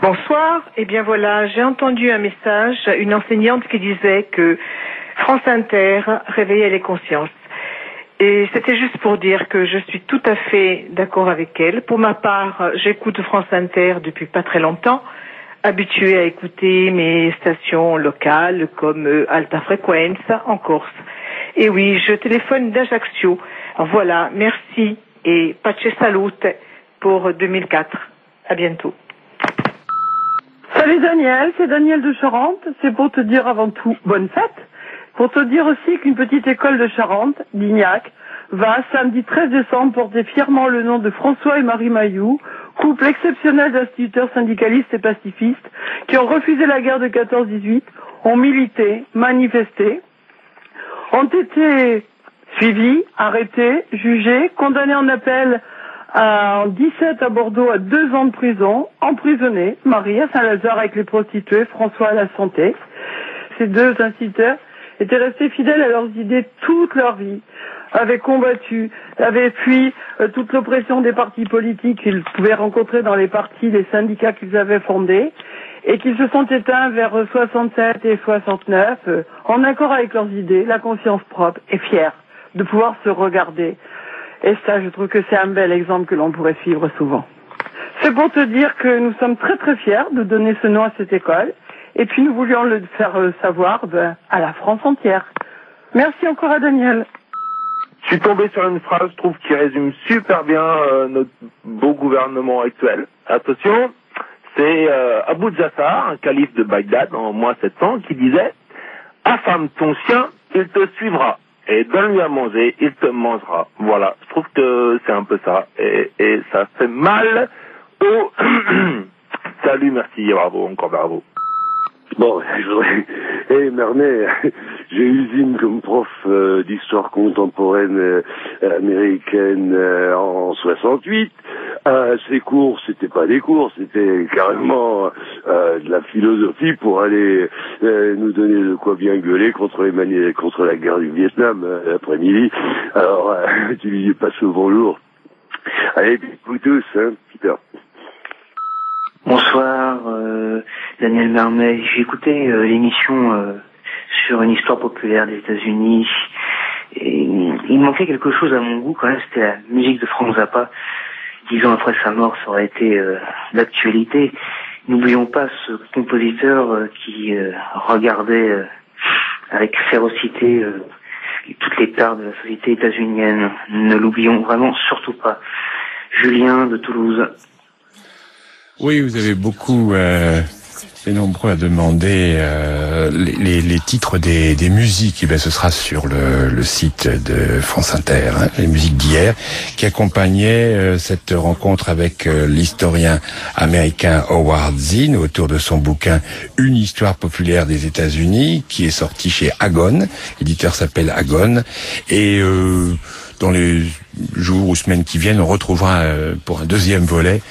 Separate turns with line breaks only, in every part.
Bonsoir. Eh bien voilà, j'ai entendu un message, une enseignante qui disait que France Inter réveillait les consciences. Et c'était juste pour dire que je suis tout à fait d'accord avec elle. Pour ma part, j'écoute France Inter depuis pas très longtemps, habituée à écouter mes stations locales comme Alta Frequenza en Corse. Et oui, je téléphone d'Ajaccio. Alors voilà, merci et pace salute pour 2004. À bientôt.
Salut Daniel, c'est Daniel de Charente. C'est pour te dire avant tout bonne fête. Pour te dire aussi qu'une petite école de Charente, Lignac, va samedi 13 décembre porter fièrement le nom de François et Marie Mailloux, couple exceptionnel d'instituteurs syndicalistes et pacifistes qui ont refusé la guerre de 14-18, ont milité, manifesté, ont été suivis, arrêtés, jugés, condamnés en appel en 17 à Bordeaux à 2 ans de prison, emprisonnés, Marie à Saint-Lazare avec les prostituées, François à la santé. Ces deux instituteurs étaient restés fidèles à leurs idées toute leur vie, avaient combattu, avaient fui toute l'oppression des partis politiques qu'ils pouvaient rencontrer dans les partis, les syndicats qu'ils avaient fondés, et qu'ils se sont éteints vers 67 et 69, en accord avec leurs idées, la conscience propre et fiers de pouvoir se regarder. Et ça, je trouve que c'est un bel exemple que l'on pourrait suivre souvent. C'est pour te dire que nous sommes très très fiers de donner ce nom à cette école. Et puis nous voulions le faire savoir à la France entière. Merci encore à Daniel.
Je suis tombé sur une phrase, je trouve, qui résume super bien notre beau gouvernement actuel. Attention, c'est Abu Jassar, un calife de Bagdad en moins 700, qui disait « Affame ton chien, il te suivra. Et donne-lui à manger, il te mangera. » Voilà, je trouve que c'est un peu ça. Et ça fait mal au... Salut, merci, bravo, encore bravo.
Bon, je voudrais... Mermet, j'ai usine comme prof d'histoire contemporaine américaine en 68. Ces cours, c'était pas des cours, c'était carrément de la philosophie pour aller nous donner de quoi bien gueuler contre la guerre du Vietnam l'après-midi. Alors, tu pas souvent lourd. Allez, vous tous, hein, Peter.
Bonsoir, Daniel Mermet. J'ai écouté l'émission sur une histoire populaire des États-Unis. Et il manquait quelque chose à mon goût quand même, c'était la musique de Frank Zappa. 10 ans après sa mort, ça aurait été d'actualité. N'oublions pas ce compositeur qui regardait avec férocité toutes les tares de la société états-unienne. Ne l'oublions vraiment surtout pas. Julien de Toulouse.
Oui, vous avez beaucoup été nombreux à demander les titres des musiques. Et bien, ce sera sur le site de France Inter, hein, les musiques d'hier, qui accompagnaient cette rencontre avec l'historien américain Howard Zinn autour de son bouquin Une histoire populaire des États-Unis, qui est sorti chez Agone. L'éditeur s'appelle Agone. Et dans les jours ou semaines qui viennent, on retrouvera pour un deuxième volet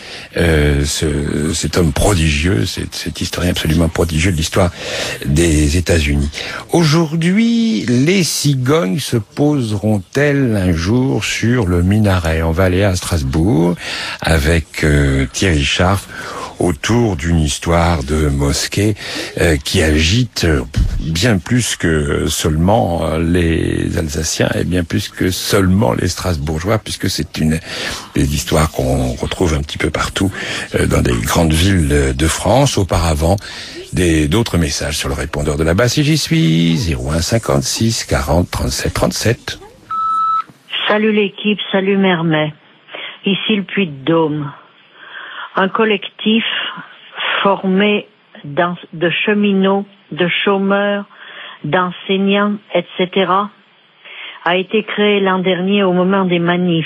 cet homme prodigieux, cet historien absolument prodigieux de l'histoire des États-Unis. Aujourd'hui, les cigognes se poseront-elles un jour sur le minaret? On va aller à Strasbourg avec Thierry Scharf autour d'une histoire de mosquée qui agite bien plus que seulement les Alsaciens et bien plus que seulement les Strasbourgeois, puisque c'est une des histoires qu'on retrouve un petit peu partout dans des grandes villes de France. Auparavant, d'autres messages sur le répondeur de la basse, et j'y suis 01 56 40 37 37.
Salut l'équipe, salut Mermet. Ici le Puy-de-Dôme. Un collectif formé de cheminots, de chômeurs, d'enseignants, etc. a été créé l'an dernier au moment des manifs.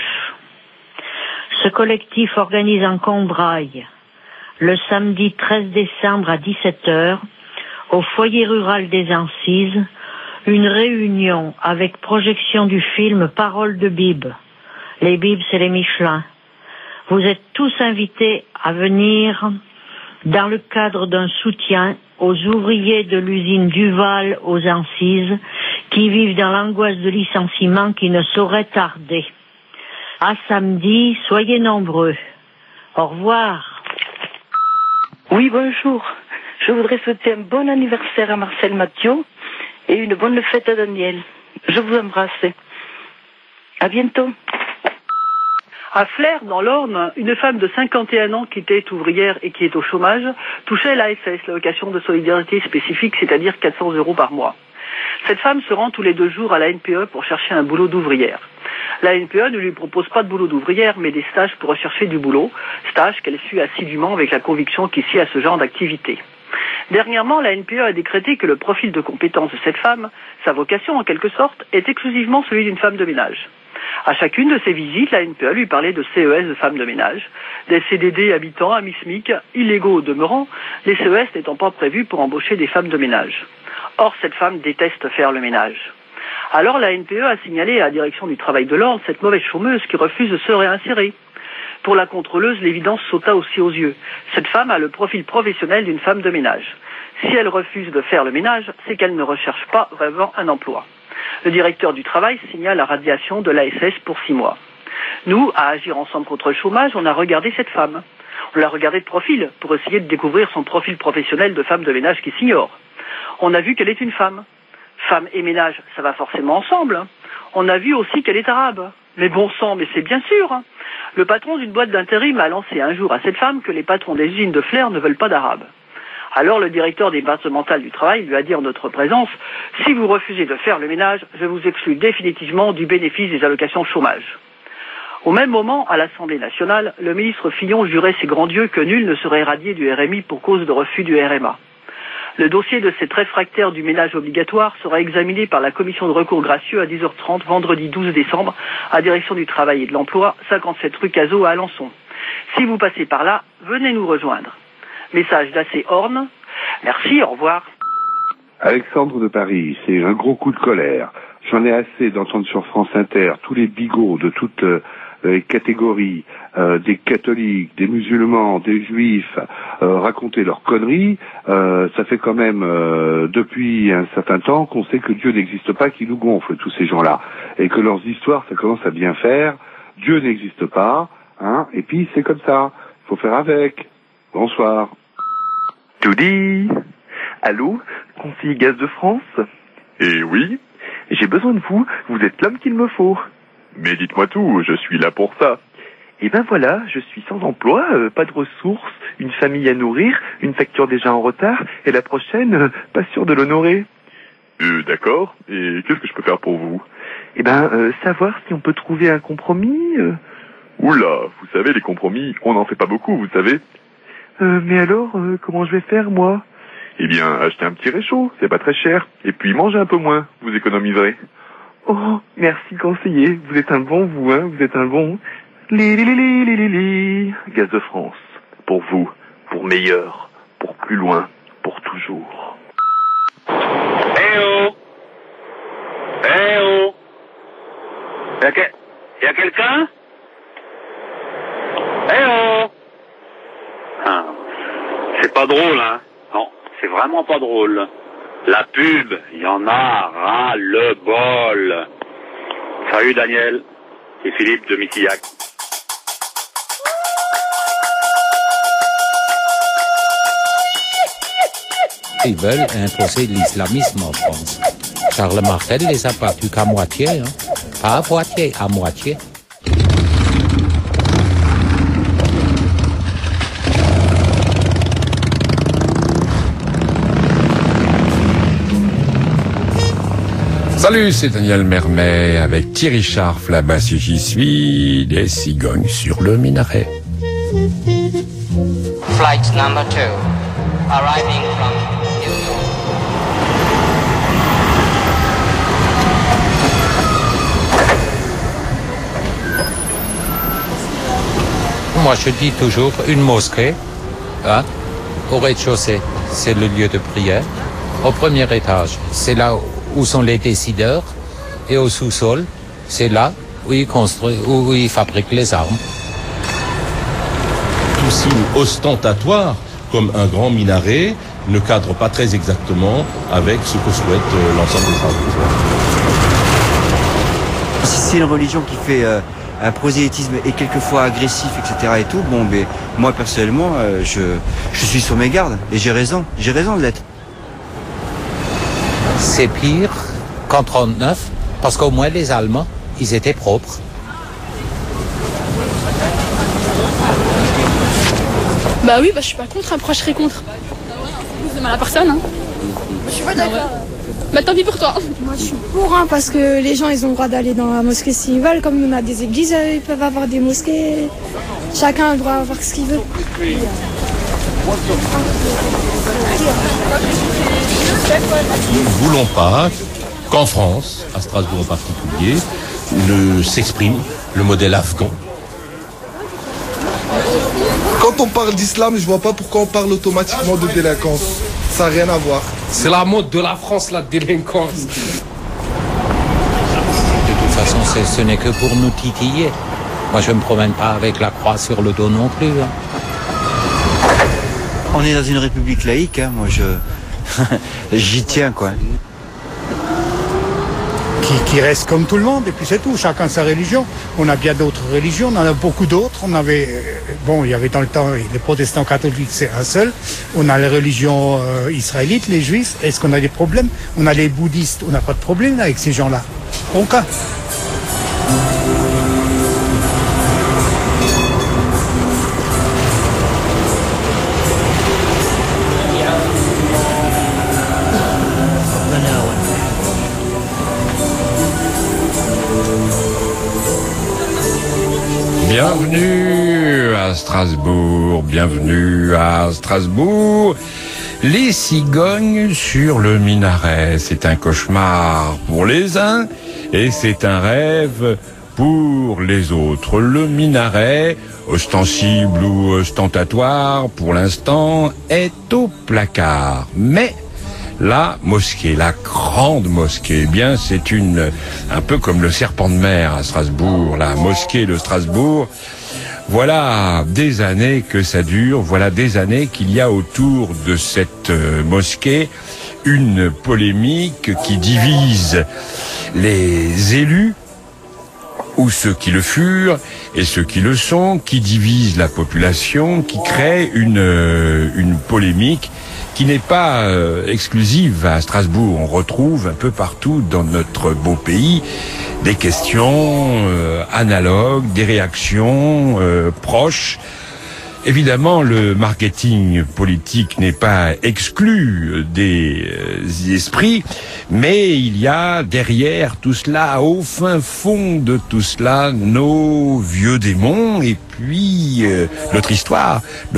Ce collectif organise en Combraille, le samedi 13 décembre à 17h, au foyer rural des Ancises, une réunion avec projection du film Paroles de Bib. Les Bib, c'est les Michelin. Vous êtes tous invités à venir dans le cadre d'un soutien aux ouvriers de l'usine Duval aux Ancises qui vivent dans l'angoisse de licenciement qui ne saurait tarder. À samedi, soyez nombreux. Au revoir.
Oui, bonjour. Je voudrais souhaiter un bon anniversaire à Marcel Mathieu et une bonne fête à Daniel. Je vous embrasse. À bientôt.
À Flers, dans l'Orne, une femme de 51 ans qui était ouvrière et qui est au chômage touchait l'ASS, l'allocation de solidarité spécifique, c'est-à-dire 400 € par mois. Cette femme se rend tous les 2 jours à la NPE pour chercher un boulot d'ouvrière. La NPE ne lui propose pas de boulot d'ouvrière, mais des stages pour rechercher du boulot, stages qu'elle suit assidûment avec la conviction qui sied à ce genre d'activité. Dernièrement, la NPE a décrété que le profil de compétence de cette femme, sa vocation en quelque sorte, est exclusivement celui d'une femme de ménage. À chacune de ses visites, la NPE lui parlait de CES de femmes de ménage, des CDD habitants à mi-SMIC, illégaux au demeurant, les CES n'étant pas prévus pour embaucher des femmes de ménage. Or, cette femme déteste faire le ménage. Alors la NPE a signalé à la direction du travail de l'Orne cette mauvaise chômeuse qui refuse de se réinsérer. Pour la contrôleuse, l'évidence sauta aussi aux yeux. Cette femme a le profil professionnel d'une femme de ménage. Si elle refuse de faire le ménage, c'est qu'elle ne recherche pas vraiment un emploi. Le directeur du travail signale la radiation de l'ASS pour 6 mois. Nous, à Agir ensemble contre le chômage, on a regardé cette femme. On l'a regardée de profil pour essayer de découvrir son profil professionnel de femme de ménage qui s'ignore. On a vu qu'elle est une femme. Femme et ménage, ça va forcément ensemble. On a vu aussi qu'elle est arabe. Mais bon sang, mais c'est bien sûr. Le patron d'une boîte d'intérim a lancé un jour à cette femme que les patrons des usines de Flers ne veulent pas d'arabes. Alors le directeur départemental du travail lui a dit en notre présence « Si vous refusez de faire le ménage, je vous exclus définitivement du bénéfice des allocations chômage ». Au même moment, à l'Assemblée nationale, le ministre Fillon jurait ses grands dieux que nul ne serait radié du RMI pour cause de refus du RMA. Le dossier de cette réfractaire du ménage obligatoire sera examiné par la commission de recours gracieux à 10h30 vendredi 12 décembre à direction du travail et de l'emploi, 57 rue Cazot à Alençon. Si vous passez par là, venez nous rejoindre. Message d'AC Orne. Merci, au revoir.
Alexandre de Paris, c'est un gros coup de colère. J'en ai assez d'entendre sur France Inter tous les bigots de toutes les catégories, des catholiques, des musulmans, des juifs, raconter leurs conneries. Ça fait quand même depuis un certain temps qu'on sait que Dieu n'existe pas, qui nous gonfle tous ces gens-là, et que leurs histoires, ça commence à bien faire. Dieu n'existe pas, hein, et puis c'est comme ça. Il faut faire avec. Bonsoir.
Toudi. Allô, conseiller Gaz de France?
Eh oui.
J'ai besoin de vous, vous êtes l'homme qu'il me faut.
Mais dites-moi tout, je suis là pour ça.
Et ben voilà, je suis sans emploi, pas de ressources, une famille à nourrir, une facture déjà en retard, et la prochaine, pas sûr de l'honorer.
D'accord, et qu'est-ce que je peux faire pour vous?
Eh ben, savoir si on peut trouver un compromis.
Oula, vous savez, les compromis, on n'en fait pas beaucoup, vous savez.
Mais alors, comment je vais faire, moi?
Eh bien, achetez un petit réchaud, c'est pas très cher, et puis mangez un peu moins, vous économiserez.
Oh, merci conseiller, vous êtes un bon, vous, hein, vous êtes un bon. Li.
Gaz de France, pour vous, pour meilleur, pour plus loin, pour toujours.
Eh oh! Eh oh! Y'a quelqu'un? Eh oh! Ah, c'est pas drôle, hein? Non, c'est vraiment pas drôle. La pub, il y en a ras le bol. Salut Daniel et Philippe de Mitillac.
Ils veulent imposer l'islamisme en France. Charles Martel les a battus qu'à moitié, hein. Pas à moitié, à moitié.
Salut, c'est Daniel Mermet avec Thierry Scharf, là-bas si j'y suis, des cigognes sur le minaret.
Flight number 2, arriving from New York.
Moi, je dis toujours une mosquée, hein, au rez-de-chaussée, c'est le lieu de prière. Au premier étage, c'est là où sont les décideurs, et au sous-sol, c'est là où ils fabriquent les armes.
Tout signe ostentatoire, comme un grand minaret, ne cadre pas très exactement avec ce que souhaite l'ensemble des Arabes.
Si c'est une religion qui fait un prosélytisme est quelquefois agressif, etc. et tout, bon, mais moi personnellement, je suis sur mes gardes et j'ai raison de l'être.
C'est pire qu'en 1939, parce qu'au moins les Allemands, ils étaient propres.
Bah oui, je suis pas contre, après je serai contre. C'est mal à personne, hein. Je suis pas d'accord. Bah tant pis pour toi.
Moi je suis pour, hein, parce que les gens ils ont le droit d'aller dans la mosquée s'ils veulent, comme on a des églises, ils peuvent avoir des mosquées. Chacun a le droit à avoir ce qu'il veut.
Nous ne voulons pas qu'en France, à Strasbourg en particulier, ne s'exprime le modèle afghan.
Quand on parle d'islam, je vois pas pourquoi on parle automatiquement de délinquance. Ça n'a rien à voir.
C'est la mode de la France, la délinquance.
De toute façon, ce n'est que pour nous titiller. Moi, je ne me promène pas avec la croix sur le dos non plus. Hein.
On est dans une république laïque, hein, moi j'y tiens, quoi.
Qui reste comme tout le monde, et puis c'est tout, chacun sa religion. On a bien d'autres religions, on en a beaucoup d'autres. On avait, il y avait dans le temps, les protestants catholiques, c'est un seul. On a les religions israélites, les juifs. Est-ce qu'on a des problèmes? On a les bouddhistes, on n'a pas de problème là, avec ces gens-là. Aucun.
Bienvenue à Strasbourg, bienvenue à Strasbourg. Les cigognes sur le minaret, c'est un cauchemar pour les uns et c'est un rêve pour les autres. Le minaret, ostensible ou ostentatoire pour l'instant, est au placard. Mais la mosquée, la grande mosquée, eh bien c'est un peu comme le serpent de mer à Strasbourg, la mosquée de Strasbourg. Voilà des années que ça dure, voilà des années qu'il y a autour de cette mosquée une polémique qui divise les élus, ou ceux qui le furent et ceux qui le sont, qui divise la population, qui crée une polémique qui n'est pas exclusive à Strasbourg. On retrouve un peu partout dans notre beau pays des questions analogues, des réactions proches. Évidemment, le marketing politique n'est pas exclu des esprits, mais il y a derrière tout cela, au fin fond de tout cela, nos vieux démons et puis notre histoire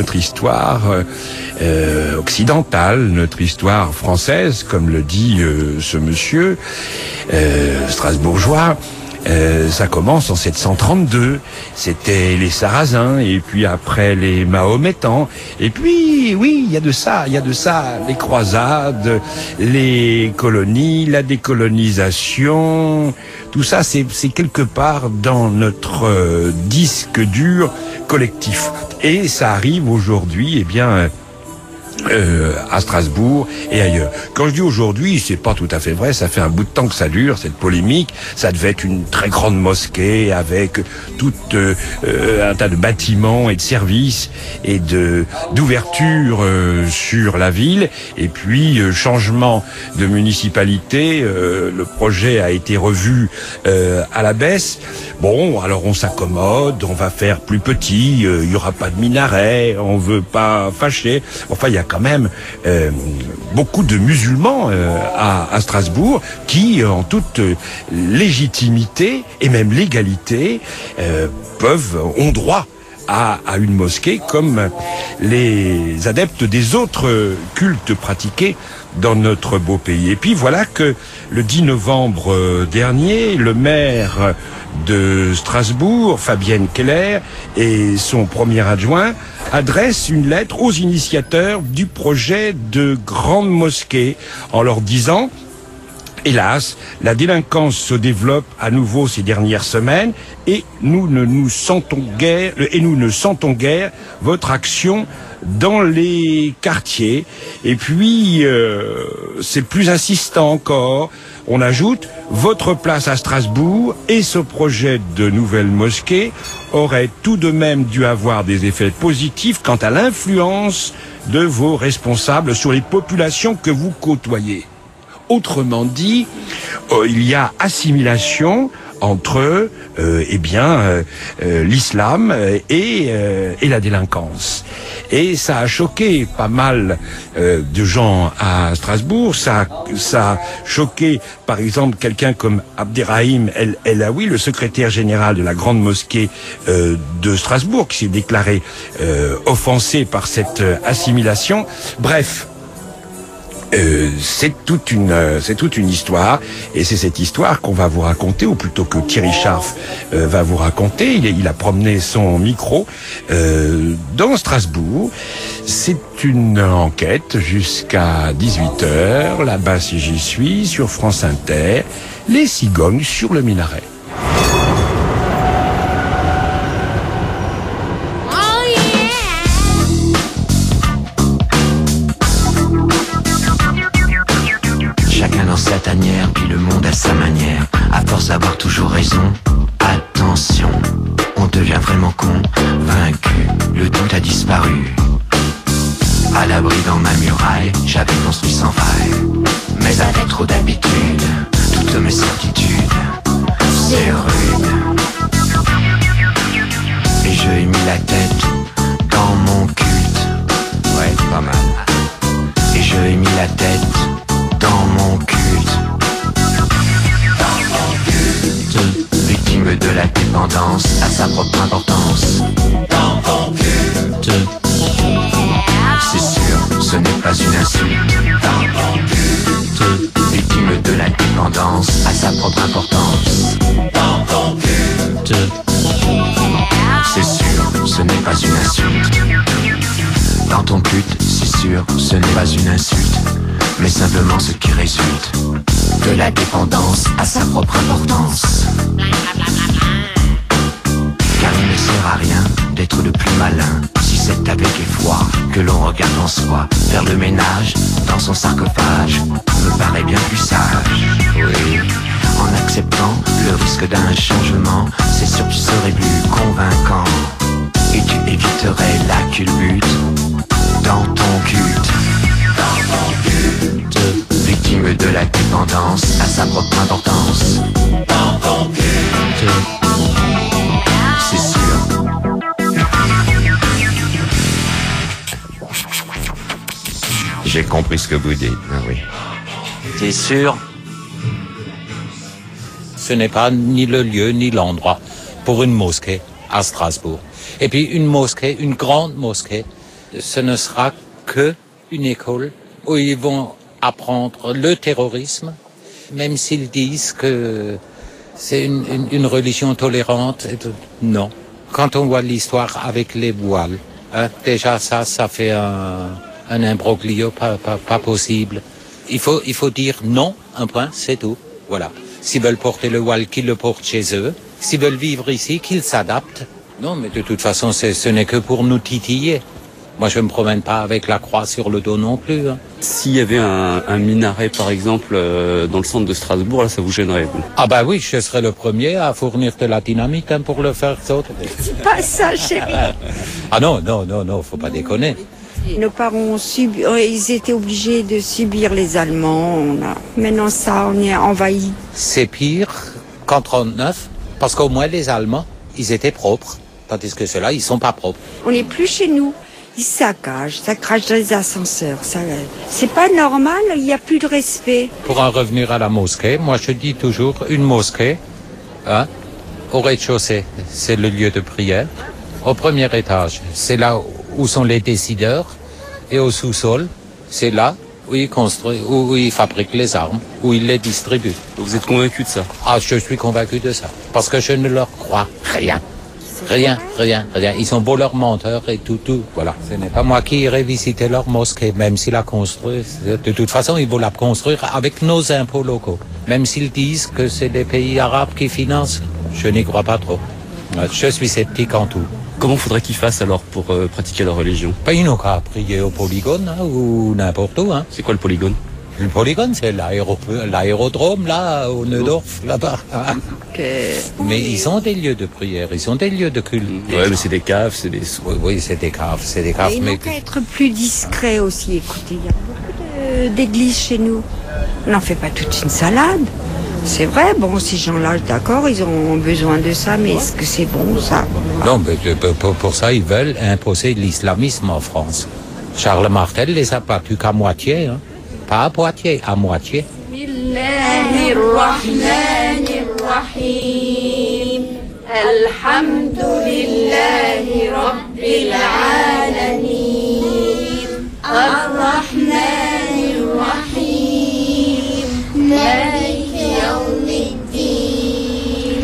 occidentale, notre histoire française, comme le dit ce monsieur strasbourgeois. Ça commence en 732, c'était les Sarrasins, et puis après les Mahométans, et puis oui, il y a de ça, les croisades, les colonies, la décolonisation, tout ça c'est quelque part dans notre disque dur collectif. Et ça arrive aujourd'hui, eh bien, à Strasbourg et ailleurs. Quand je dis aujourd'hui, c'est pas tout à fait vrai, ça fait un bout de temps que ça dure, cette polémique. Ça devait être une très grande mosquée avec tout un tas de bâtiments et de services et d'ouverture sur la ville. Et puis, changement de municipalité, le projet a été revu à la baisse. Bon, alors on s'accommode, on va faire plus petit, il y aura pas de minaret, on veut pas fâcher. Enfin, il y a quand même beaucoup de musulmans à Strasbourg qui, en toute légitimité et même légalité, ont droit à une mosquée comme les adeptes des autres cultes pratiqués dans notre beau pays. Et puis voilà que le 10 novembre dernier, le maire de Strasbourg, Fabienne Keller, et son premier adjoint adressent une lettre aux initiateurs du projet de grande mosquée en leur disant: hélas, la délinquance se développe à nouveau ces dernières semaines et nous ne sentons guère votre action dans les quartiers. Et puis, c'est plus insistant encore. On ajoute, votre place à Strasbourg et ce projet de nouvelle mosquée aurait tout de même dû avoir des effets positifs quant à l'influence de vos responsables sur les populations que vous côtoyez. Autrement dit, il y a assimilation entre l'islam et la délinquance. Et ça a choqué pas mal de gens à Strasbourg. Ça a choqué, par exemple, quelqu'un comme Abderrahim El Aoui, le secrétaire général de la grande mosquée de Strasbourg, qui s'est déclaré offensé par cette assimilation. Bref. C'est toute une histoire, et c'est cette histoire qu'on va vous raconter, ou plutôt que Thierry Scharf va vous raconter. Il a promené son micro dans Strasbourg. C'est une enquête jusqu'à 18h, là-bas si j'y suis, sur France Inter, les cigognes sur le minaret.
Sa tanière, puis le monde à sa manière. À force d'avoir toujours raison, attention, on devient vraiment con, vaincu, le doute a disparu. À l'abri dans ma muraille, j'avais construit sans faille. Mais avec trop d'habitude, toutes mes certitudes, c'est rude. Et je ai mis la tête dans mon culte. Ouais, pas mal. Et je ai mis la tête dans mon culte. Victime de la dépendance à sa propre importance. Dans ton culte. C'est sûr, ce n'est pas une insulte. Dans ton culte. Victime de la dépendance à sa propre importance. Dans ton culte. C'est sûr, ce n'est pas une insulte. Dans ton culte, c'est sûr, ce n'est pas une insulte, mais simplement ce qui résulte de la dépendance à sa propre importance. Car il ne sert à rien d'être le plus malin si c'est avec effroi que l'on regarde en soi. Faire le ménage dans son sarcophage me paraît bien plus sage. Oui, en acceptant le risque d'un changement, c'est sûr que tu serais plus convaincant et tu éviterais la culbute dans ton culte. Victime de la dépendance à sa propre importance. Dans ton culte. C'est sûr.
J'ai compris ce que vous dites, oui.
T'es sûr?
Ce n'est pas ni le lieu ni l'endroit pour une mosquée à Strasbourg. Et puis une mosquée, une grande mosquée, ce ne sera que une école où ils vont apprendre le terrorisme, même s'ils disent que c'est une religion tolérante. Non. Quand on voit l'histoire avec les voiles, déjà ça fait un imbroglio pas possible. Il faut dire non, un point, c'est tout. Voilà. S'ils veulent porter le voile, qu'ils le portent chez eux. S'ils veulent vivre ici, qu'ils s'adaptent. Non, mais de toute façon, ce n'est que pour nous titiller. Moi, je me promène pas avec la croix sur le dos non plus. Hein.
S'il y avait un minaret, par exemple, dans le centre de Strasbourg, là, ça vous gênerait, vous?
Ah bah oui, je serais le premier à fournir de la dynamite pour le faire sauter.
C'est pas ça, chérie.
Ah non, faut pas déconner.
Nos parents ont subi, ils étaient obligés de subir les Allemands. Maintenant, ça, on est envahis.
C'est pire qu'en 39, parce qu'au moins les Allemands, ils étaient propres, tandis que ceux-là, ils sont pas propres.
On n'est plus chez nous. Ils saccagent, ça crache dans les ascenseurs. C'est pas normal, il n'y a plus de respect.
Pour en revenir à la mosquée, moi je dis toujours, une mosquée, au rez-de-chaussée, c'est le lieu de prière. Au premier étage, c'est là où sont les décideurs. Et au sous-sol, c'est là où ils construisent, où ils fabriquent les armes, où ils les distribuent.
Vous êtes convaincu de ça?
Ah, je suis convaincu de ça. Parce que je ne leur crois rien. Rien. Ils sont beaux leurs menteurs et tout, voilà. Ce n'est pas moi qui irai visiter leur mosquée, même s'ils la construisent. De toute façon, ils vont la construire avec nos impôts locaux. Même s'ils disent que c'est des pays arabes qui financent, je n'y crois pas trop. Je suis sceptique en tout.
Comment faudrait qu'ils fassent alors pour pratiquer leur religion?
Pas une qu'à prier au polygone hein, ou n'importe où. Hein.
C'est quoi le polygone?
Le polygone, c'est l'aérodrome, là, au Neudorf, là-bas. Mais ils ont des lieux de prière, ils ont des lieux de culte.
Ouais, mais c'est des caves, c'est des...
Oui, c'est des caves.
Et ils n'ont qu'à être plus discrets aussi. Écoutez, il y a beaucoup d'églises chez nous. On n'en fait pas toute une salade. C'est vrai, bon, ces gens-là, d'accord, ils ont besoin de ça, mais est-ce que c'est bon, ça?
Non, mais pour ça, ils veulent imposer l'islamisme en France. Charles Martel les a pas plus qu'à moitié, hein. Pas à Poitiers, à moitié.
Alhamdulillahi Rabbil Alamin Ar-Rahmanir Rahim Maliki Yawmiddin.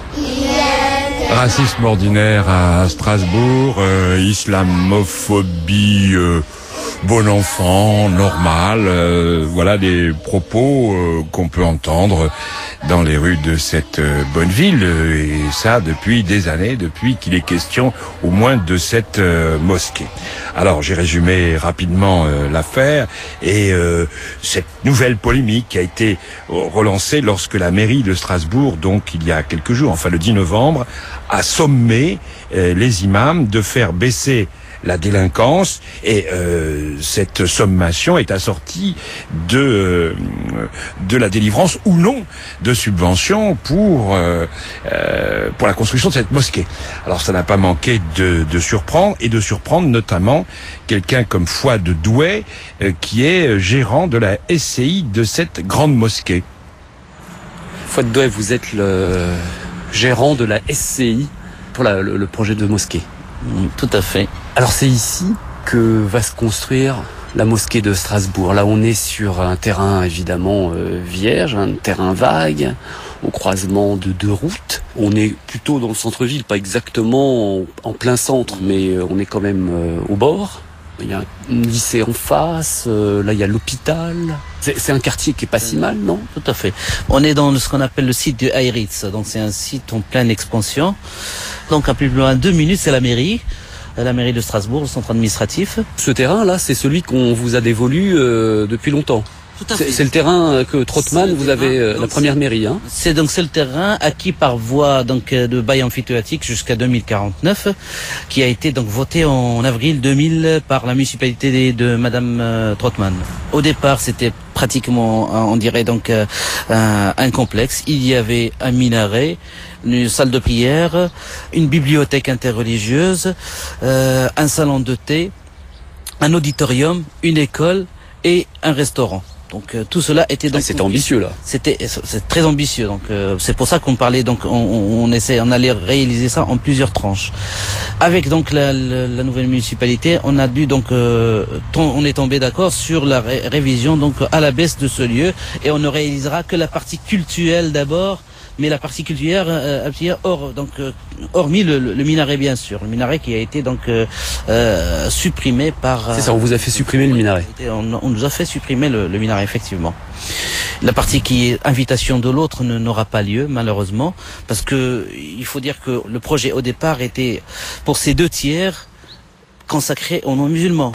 Racisme ordinaire à Strasbourg, islamophobie... bon enfant, normal, voilà des propos qu'on peut entendre dans les rues de cette bonne ville, et ça depuis des années, depuis qu'il est question au moins de cette mosquée. Alors j'ai résumé rapidement l'affaire, et cette nouvelle polémique qui a été relancée lorsque la mairie de Strasbourg, donc il y a quelques jours, enfin le 10 novembre, a sommé les imams de faire baisser la délinquance, et cette sommation est assortie de la délivrance ou non de subventions pour la construction de cette mosquée. Alors ça n'a pas manqué de surprendre, et de surprendre notamment quelqu'un comme Fouad Douai, qui est gérant de la SCI de cette grande mosquée.
Fouad Douai, vous êtes le gérant de la SCI pour le projet de mosquée.
Tout à fait.
Alors c'est ici que va se construire la mosquée de Strasbourg. Là on est sur un terrain évidemment vierge, un terrain vague, au croisement de deux routes. On est plutôt dans le centre-ville, pas exactement en plein centre, mais on est quand même au bord. Il y a un lycée en face, là il y a l'hôpital. C'est un quartier qui est pas si mal, non?
Tout à fait. On est dans ce qu'on appelle le site de Heiritz, donc c'est un site en pleine expansion. Donc à plus loin 2 minutes, c'est la mairie de Strasbourg, le centre administratif.
Ce terrain-là, c'est celui qu'on vous a dévolu depuis longtemps. C'est le terrain que Trottmann, vous avez la première mairie. Hein.
C'est le terrain acquis par voie de bail amphithéotique jusqu'à 2049, qui a été donc voté en avril 2000 par la municipalité de Madame Trottmann. Au départ, c'était pratiquement, on dirait donc un complexe. Il y avait un minaret, une salle de prière, une bibliothèque interreligieuse, un salon de thé, un auditorium, une école et un restaurant. Donc tout cela était donc
c'était ambitieux là.
C'est très ambitieux. Donc c'est pour ça qu'on parlait donc on allait réaliser ça en plusieurs tranches. Avec donc la nouvelle municipalité, on a dû donc on est tombé d'accord sur la révision donc à la baisse de ce lieu, et on ne réalisera que la partie cultuelle d'abord. Mais la partie culturelle, hormis le minaret bien sûr, le minaret qui a été donc supprimé par.
C'est ça, on vous a fait supprimer le minaret.
On nous a fait supprimer le minaret effectivement. La partie qui est invitation de l'autre n'aura pas lieu malheureusement, parce que il faut dire que le projet au départ était pour ces 2 tiers consacrés aux non-musulmans.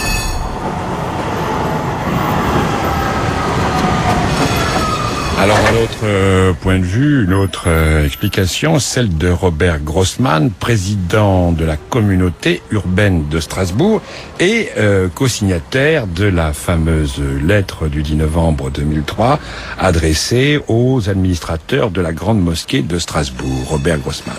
Alors, un autre point de vue, une autre explication, celle de Robert Grossman, président de la communauté urbaine de Strasbourg et co-signataire de la fameuse lettre du 10 novembre 2003 adressée aux administrateurs de la grande mosquée de Strasbourg. Robert Grossman.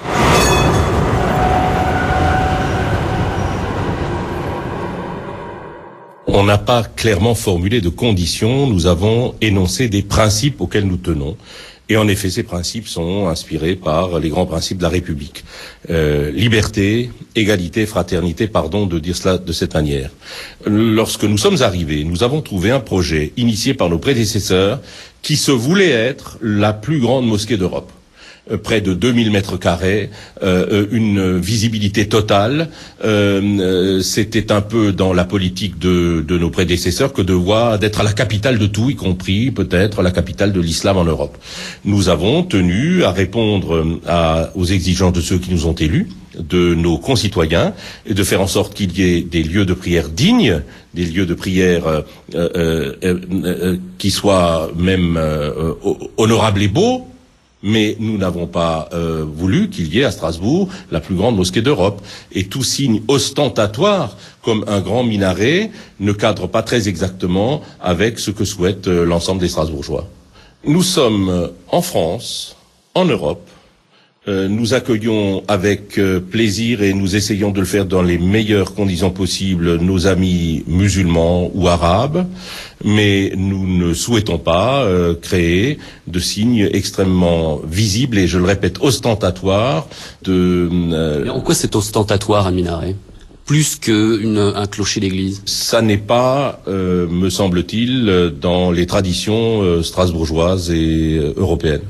On n'a pas clairement formulé de conditions, nous avons énoncé des principes auxquels nous tenons. Et en effet, ces principes sont inspirés par les grands principes de la République. Liberté, égalité, fraternité, pardon de dire cela de cette manière. Lorsque nous sommes arrivés, nous avons trouvé un projet initié par nos prédécesseurs qui se voulait être la plus grande mosquée d'Europe. Près de 2000 mètres carrés, une visibilité totale. C'était un peu dans la politique de nos prédécesseurs que d'être à la capitale de tout, y compris peut-être la capitale de l'islam en Europe. Nous avons tenu à répondre aux exigences de ceux qui nous ont élus, de nos concitoyens et de faire en sorte qu'il y ait des lieux de prière dignes, des lieux de prière qui soient même honorables et beaux. Mais nous n'avons pas voulu qu'il y ait à Strasbourg la plus grande mosquée d'Europe. Et tout signe ostentatoire, comme un grand minaret, ne cadre pas très exactement avec ce que souhaite l'ensemble des Strasbourgeois. Nous sommes en France, en Europe. Nous accueillons avec plaisir et nous essayons de le faire dans les meilleures conditions possibles nos amis musulmans ou arabes, mais nous ne souhaitons pas créer de signes extrêmement visibles et, je le répète, ostentatoires.
Mais en quoi c'est ostentatoire un minaret ? Plus qu'un clocher d'église?
Ça n'est pas, me semble-t-il, dans les traditions strasbourgeoises et européennes.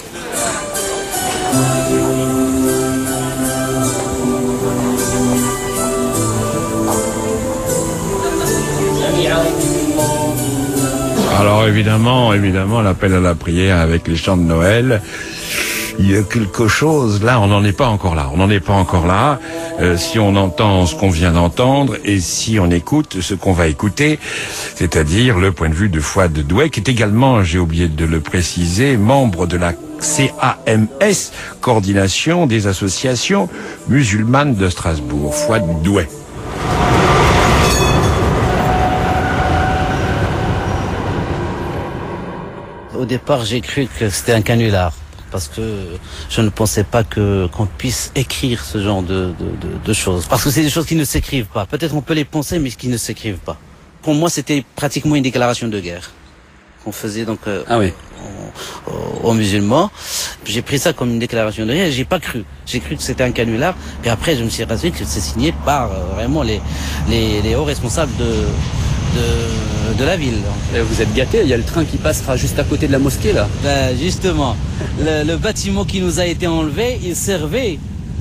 Alors évidemment, l'appel à la prière avec les chants de Noël, il y a quelque chose, là, on n'en est pas encore là. Si on entend ce qu'on vient d'entendre et si on écoute ce qu'on va écouter, c'est-à-dire le point de vue de Fouad Douet, qui est également, j'ai oublié de le préciser, membre de la CAMS, Coordination des associations musulmanes de Strasbourg. Fouad Douet.
Au départ, j'ai cru que c'était un canular, parce que je ne pensais pas qu'on puisse écrire ce genre de choses. Parce que c'est des choses qui ne s'écrivent pas. Peut-être on peut les penser, mais qui ne s'écrivent pas. Pour moi, c'était pratiquement une déclaration de guerre qu'on faisait donc aux musulmans. J'ai pris ça comme une déclaration de guerre et j'ai pas cru. J'ai cru que c'était un canular. Et après, je me suis rassuré que c'est signé par vraiment les hauts responsables de la ville.
Vous êtes gâtés, il y a le train qui passera juste à côté de la mosquée là.
Ben justement, le bâtiment qui nous a été enlevé, il servait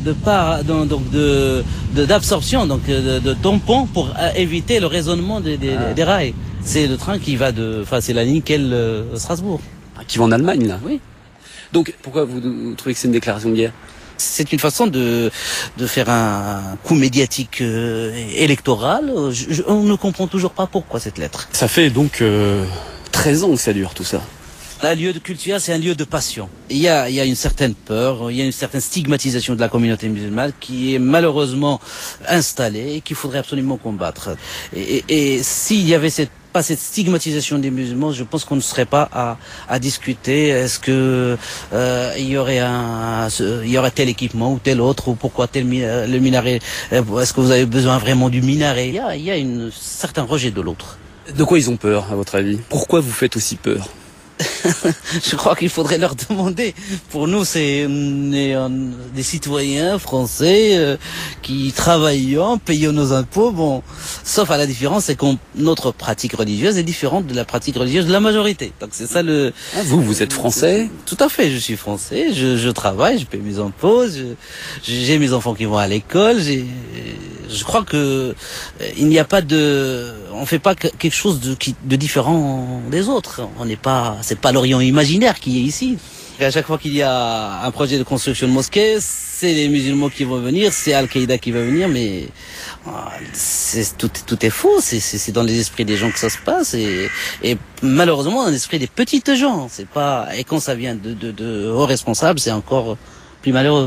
d'absorption, donc de tampon pour éviter le résonnement des rails. C'est le train qui va c'est la ligne Strasbourg.
Qui va en Allemagne là. Oui. Donc pourquoi vous trouvez que c'est une déclaration de guerre?
C'est une façon de faire un coup médiatique électoral. On ne comprend toujours pas pourquoi cette lettre.
Ça fait donc 13 ans que ça dure tout ça.
Un lieu de culture, c'est un lieu de passion. Il y a une certaine peur, il y a une certaine stigmatisation de la communauté musulmane qui est malheureusement installée et qu'il faudrait absolument combattre. Et s'il y avait pas cette stigmatisation des musulmans, je pense qu'on ne serait pas à discuter. Est-ce que il y aurait tel équipement ou tel autre, ou pourquoi le minaret? Est-ce que vous avez besoin vraiment du minaret? Il y a un certain rejet de l'autre.
De quoi ils ont peur, à votre avis? Pourquoi vous faites aussi peur?
Je crois qu'il faudrait leur demander. Pour nous, c'est des citoyens français qui travaillons, payons nos impôts. Bon, sauf à la différence, c'est que notre pratique religieuse est différente de la pratique religieuse de la majorité. Donc c'est ça le.
Ah, vous êtes français?
Tout à fait, je suis français. Je travaille, je paye mes impôts. J'ai mes enfants qui vont à l'école. Je crois que il n'y a pas on fait pas quelque chose de différent des autres. C'est pas l'Orient imaginaire qui est ici. Et à chaque fois qu'il y a un projet de construction de mosquée, c'est les musulmans qui vont venir, c'est Al-Qaïda qui va venir, mais tout est faux. C'est dans les esprits des gens que ça se passe et malheureusement dans l'esprit des petites gens. C'est pas, et quand ça vient de hauts responsables, c'est encore plus malheureux.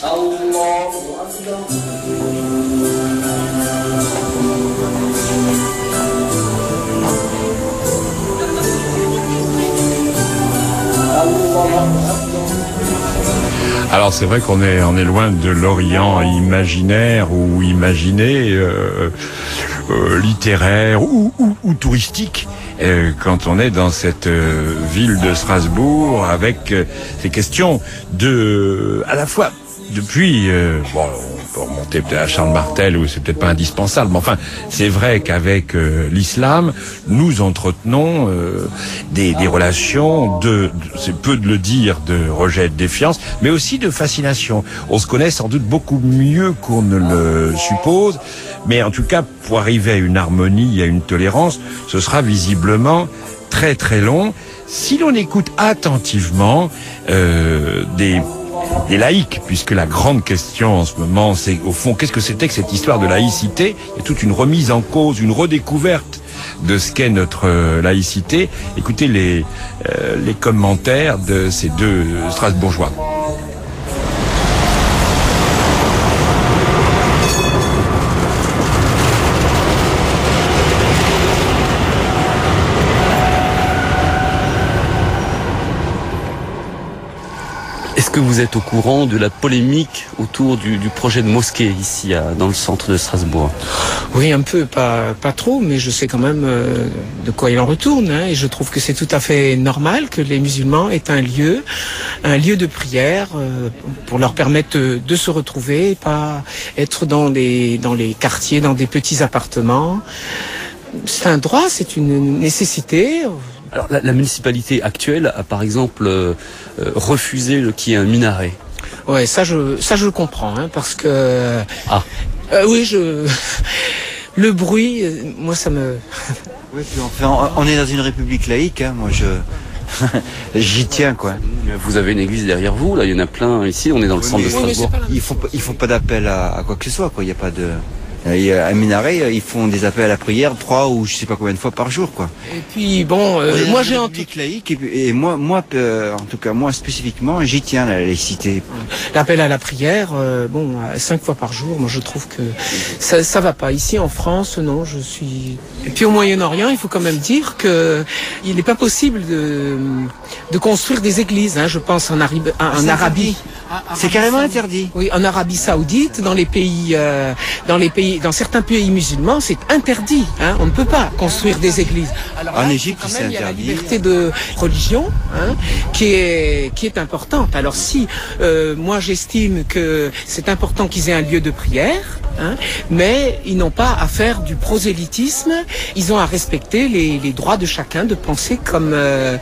Alors c'est vrai qu'on est loin de l'Orient imaginaire ou imaginé, littéraire ou touristique, quand on est dans cette ville de Strasbourg avec ces questions à la fois depuis, on peut remonter peut-être à Charles Martel, où c'est peut-être pas indispensable, mais enfin, c'est vrai qu'avec l'islam, nous entretenons des relations c'est peu de le dire, de rejet, de défiance, mais aussi de fascination. On se connaît sans doute beaucoup mieux qu'on ne le suppose, mais en tout cas, pour arriver à une harmonie, à une tolérance, ce sera visiblement très très long. Si l'on écoute attentivement laïcs, puisque la grande question en ce moment, c'est au fond, qu'est-ce que c'était que cette histoire de laïcité? Il y a toute une remise en cause, une redécouverte de ce qu'est notre laïcité. Écoutez les commentaires de ces deux Strasbourgeois.
Est-ce que vous êtes au courant de la polémique autour du projet de mosquée ici dans le centre de Strasbourg?
Oui, un peu, pas trop, mais je sais quand même de quoi il en retourne. Et je trouve que c'est tout à fait normal que les musulmans aient un lieu de prière pour leur permettre de se retrouver, et pas être dans les quartiers, dans des petits appartements. C'est un droit, c'est une nécessité.
Alors la municipalité actuelle a par exemple refusé qu'il y ait un minaret.
Ouais, ça je le comprends, parce que oui, le bruit, moi ça me.
Oui, puis enfin, on est dans une république laïque, moi j'y tiens quoi.
Vous avez une église derrière vous, là il y en a plein ici, on est dans le centre de Strasbourg.
Ils font pas d'appel à quoi que ce soit, quoi. Il y a pas de. Il y a un minaret, ils font des appels à la prière 3 ou je sais pas combien de fois par jour, quoi.
Et puis bon, moi j'ai entendu
laïque et moi en tout cas moi spécifiquement j'y tiens à la laïcité.
L'appel à la prière, 5 fois par jour, moi je trouve que ça va pas. Ici en France, non, je suis. Et puis au Moyen-Orient, il faut quand même dire que il n'est pas possible de construire des églises. Je pense en Arabie.
C'est carrément interdit.
Oui, en Arabie Saoudite, dans certains pays musulmans, c'est interdit. On ne peut pas construire des églises. Alors,
en Égypte, c'est interdit.
Il y a la liberté de religion qui est importante. Alors si moi j'estime que c'est important qu'ils aient un lieu de prière, mais ils n'ont pas à faire du prosélytisme. Ils ont à respecter les droits de chacun de penser comme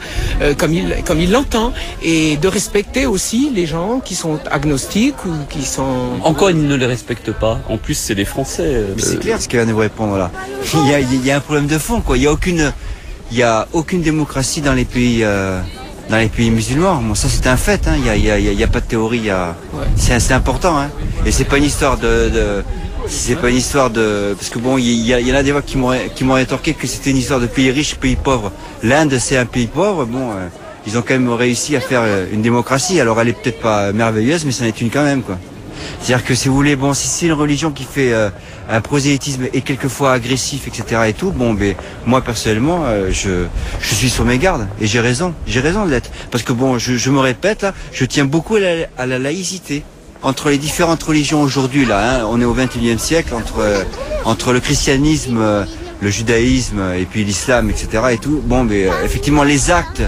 il l'entend, et de respecter aussi les gens qui sont agnostiques ou qui sont.
Encore ils ne les respectent pas. En plus, c'est les Français.
Mais c'est clair ce qu'il vient de vous répondre là. Il y a un problème de fond, quoi. Il y a aucune démocratie dans les pays musulmans. Bon, ça c'est un fait. Il y a pas de théorie. C'est important. Et c'est pas une histoire c'est pas une histoire de parce que bon il y en a des fois qui m'ont rétorqué que c'était une histoire de pays riches, pays pauvres. L'Inde c'est un pays pauvre. Bon. Ils ont quand même réussi à faire une démocratie. Alors elle est peut-être pas merveilleuse, mais c'en est une quand même, quoi. C'est-à-dire que si vous voulez, si c'est une religion qui fait un prosélytisme et quelquefois agressif, etc. et tout, moi personnellement, je suis sur mes gardes et j'ai raison de l'être. Parce que je me répète là, je tiens beaucoup à la laïcité. Entre les différentes religions aujourd'hui là, on est au XXIe siècle, entre le christianisme, le judaïsme et puis l'islam, etc. et tout. Effectivement les actes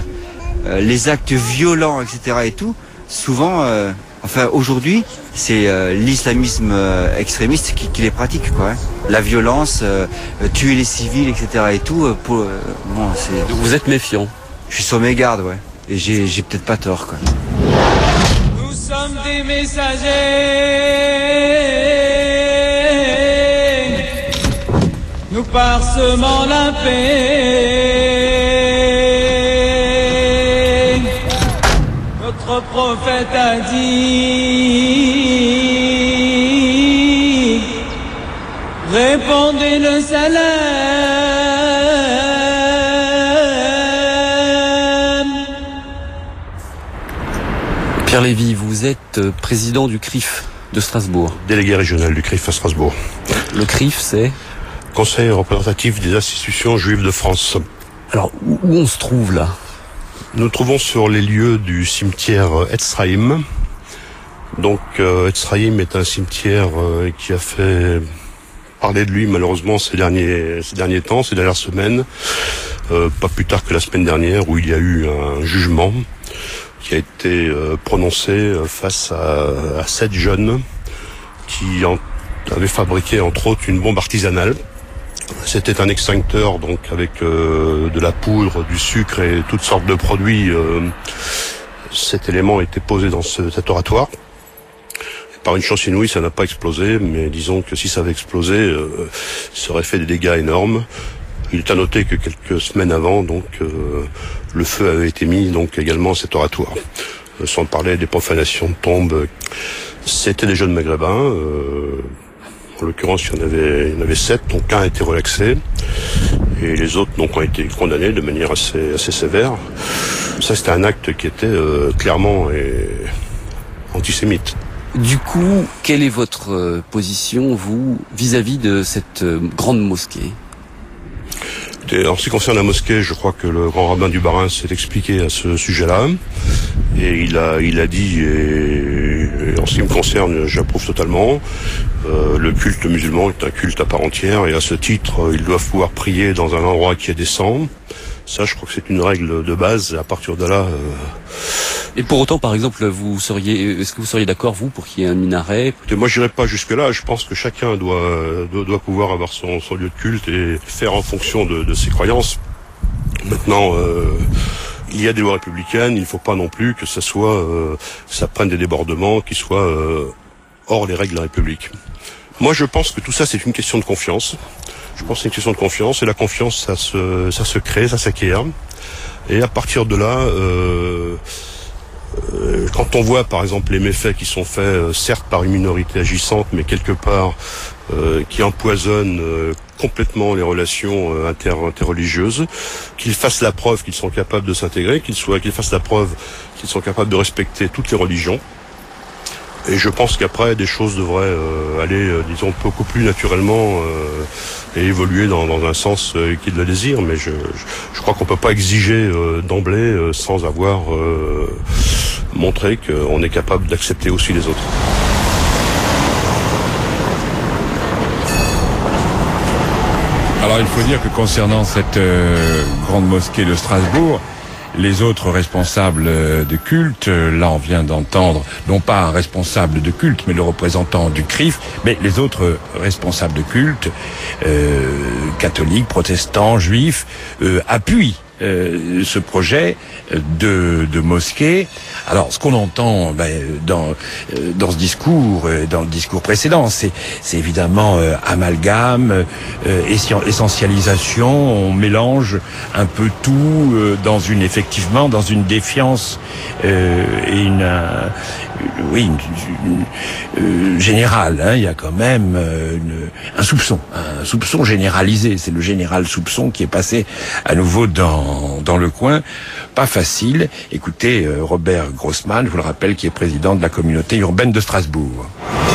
violents, etc. et tout, souvent, aujourd'hui, c'est l'islamisme extrémiste qui les pratique, quoi. La violence, tuer les civils, etc. et tout.
Donc vous êtes méfiant.
Je suis sur mes gardes, ouais. Et j'ai peut-être pas tort, quoi.
Nous sommes des messagers. Nous parsemons la paix. Notre prophète a dit, répandez le salam.
Pierre Lévy, vous êtes président du CRIF de Strasbourg.
Délégué régional du CRIF à Strasbourg.
Le CRIF, c'est
Conseil représentatif des institutions juives de France.
Alors, où on se trouve là?
Nous nous trouvons sur les lieux du cimetière Etzraïm. Donc, Etzraïm est un cimetière qui a fait parler de lui malheureusement ces derniers temps, ces dernières semaines. Pas plus tard que la semaine dernière où il y a eu un jugement qui a été prononcé face à 7 jeunes qui avaient fabriqué entre autres une bombe artisanale. C'était un extincteur donc avec de la poudre, du sucre et toutes sortes de produits. Cet élément a été posé dans cet oratoire. Et par une chance inouïe, ça n'a pas explosé, mais disons que si ça avait explosé, ça aurait fait des dégâts énormes. Il est à noter que quelques semaines avant, donc, le feu avait été mis donc également à cet oratoire. sans parler des profanations de tombes. C'était des jeunes maghrébins. En l'occurrence, il y en avait 7, donc un a été relaxé. Et les autres donc, ont été condamnés de manière assez sévère. Ça, c'était un acte qui était clairement antisémite.
Du coup, quelle est votre position, vous, vis-à-vis de cette grande mosquée ?
En ce qui concerne la mosquée, je crois que le grand rabbin du Bas-Rhin s'est expliqué à ce sujet-là. Et il a dit, et en ce qui me concerne, j'approuve totalement, le culte musulman est un culte à part entière, et à ce titre, ils doivent pouvoir prier dans un endroit qui est décent. Ça, je crois que c'est une règle de base, et à partir de là...
Et pour autant, par exemple, est-ce que vous seriez d'accord, vous, pour qu'il y ait un minaret ?
Moi, je n'irai pas jusque-là. Je pense que chacun doit pouvoir avoir son lieu de culte et faire en fonction de ses croyances. Maintenant, il y a des lois républicaines. Il ne faut pas non plus que ça prenne des débordements qui soient hors les règles de la République. Moi, je pense que tout ça, c'est une question de confiance. Je pense que c'est une question de confiance. Et la confiance, ça se crée, ça s'acquiert. Et à partir de là... quand on voit par exemple les méfaits qui sont faits, certes par une minorité agissante, mais quelque part qui empoisonnent complètement les relations interreligieuses, qu'ils fassent la preuve qu'ils sont capables de s'intégrer, qu'ils fassent la preuve qu'ils sont capables de respecter toutes les religions. Et je pense qu'après, des choses devraient aller, disons, beaucoup plus naturellement et évoluer dans un sens qu'ils le désirent. Mais je crois qu'on peut pas exiger d'emblée sans avoir montré qu'on est capable d'accepter aussi les autres.
Alors il faut dire que concernant cette grande mosquée de Strasbourg, les autres responsables de culte, là on vient d'entendre, non pas un responsable de culte, mais le représentant du CRIF, mais les autres responsables de culte, catholiques, protestants, juifs, appuient ce projet de mosquée. Alors, ce qu'on entend dans ce discours, dans le discours précédent, c'est évidemment amalgame, essentialisation. On mélange un peu tout dans une défiance et une générale. Hein. Il y a quand même un soupçon généralisé. C'est le général soupçon qui est passé à nouveau dans le coin. Pas facile. Écoutez, Robert Grossman, je vous le rappelle, qui est président de la communauté urbaine de Strasbourg.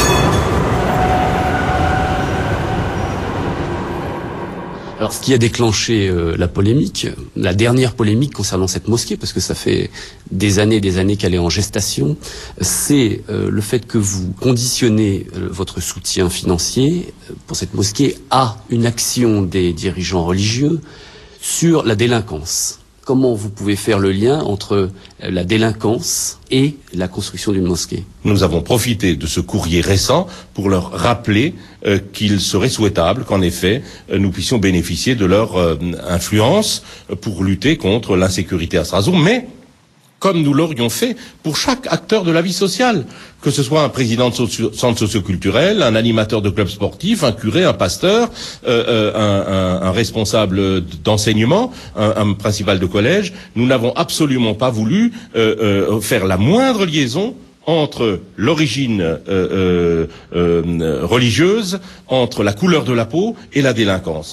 Alors, ce qui a déclenché la polémique, la dernière polémique concernant cette mosquée, parce que ça fait des années qu'elle est en gestation, c'est le fait que vous conditionnez votre soutien financier pour cette mosquée à une action des dirigeants religieux sur la délinquance. Comment vous pouvez faire le lien entre la délinquance et la construction d'une mosquée ?
Nous avons profité de ce courrier récent pour leur rappeler qu'il serait souhaitable qu'en effet nous puissions bénéficier de leur influence pour lutter contre l'insécurité à Strasbourg, mais comme nous l'aurions fait pour chaque acteur de la vie sociale, que ce soit un président de centre socioculturel, un animateur de club sportif, un curé, un pasteur, un responsable d'enseignement, un principal de collège. Nous n'avons absolument pas voulu faire la moindre liaison entre l'origine religieuse, entre la couleur de la peau et la délinquance.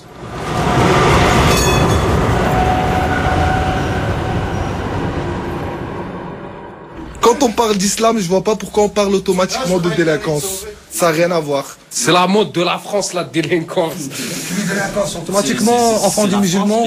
Quand on parle d'islam, je vois pas pourquoi on parle automatiquement de délinquance. Ça n'a rien à voir.
C'est la mode de la France, la délinquance.
Délinquance, automatiquement, enfant du musulman.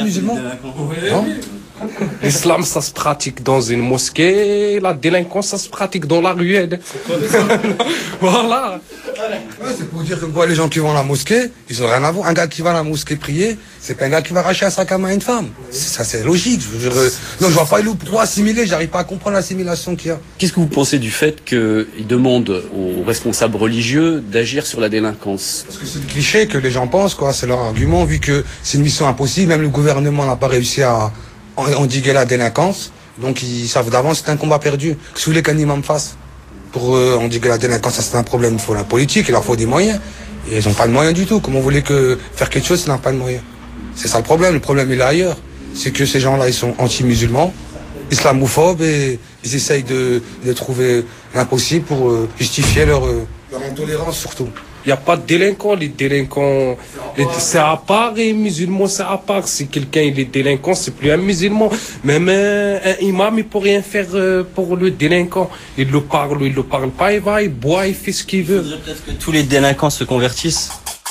L'islam, ça se pratique dans une mosquée, la délinquance, ça se pratique dans la ruelle. Voilà.
Ouais, c'est pour dire que quoi, les gens qui vont à la mosquée, ils ont rien à voir. Un gars qui va à la mosquée prier, c'est pas un gars qui va arracher un sac à main à une femme. Ça, c'est logique. Non, je vois pas pourquoi assimiler, j'arrive pas à comprendre l'assimilation qu'il y a.
Qu'est-ce que vous pensez du fait qu'ils demandent aux responsables religieux d'agir sur la délinquance ?
Parce que c'est le cliché que les gens pensent, quoi. C'est leur argument, vu que c'est une mission impossible. Même le gouvernement n'a pas réussi à endiguer la délinquance. Donc ils savent d'avance que c'est un combat perdu. Que si vous voulez qu'un imam fasse pour endiguer la délinquance, ça c'est un problème. Il faut la politique, il leur faut des moyens. Et ils n'ont pas de moyens du tout. Comment vous voulez que faire quelque chose s'ils n'ont pas de moyens ? C'est ça le problème. Le problème il est ailleurs. C'est que ces gens-là, ils sont anti-musulmans. islamophobes et ils essayent de trouver l'impossible pour justifier leur intolérance surtout.
Il n'y a pas de délinquants. Les délinquants, c'est à part, les musulmans, c'est à part. Si quelqu'un il est délinquant, c'est plus un musulman. Même un imam, il peut rien faire pour le délinquant. Il le parle pas, il va, il boit, il fait ce qu'il veut.
Il faudrait peut-être que tous les délinquants se convertissent.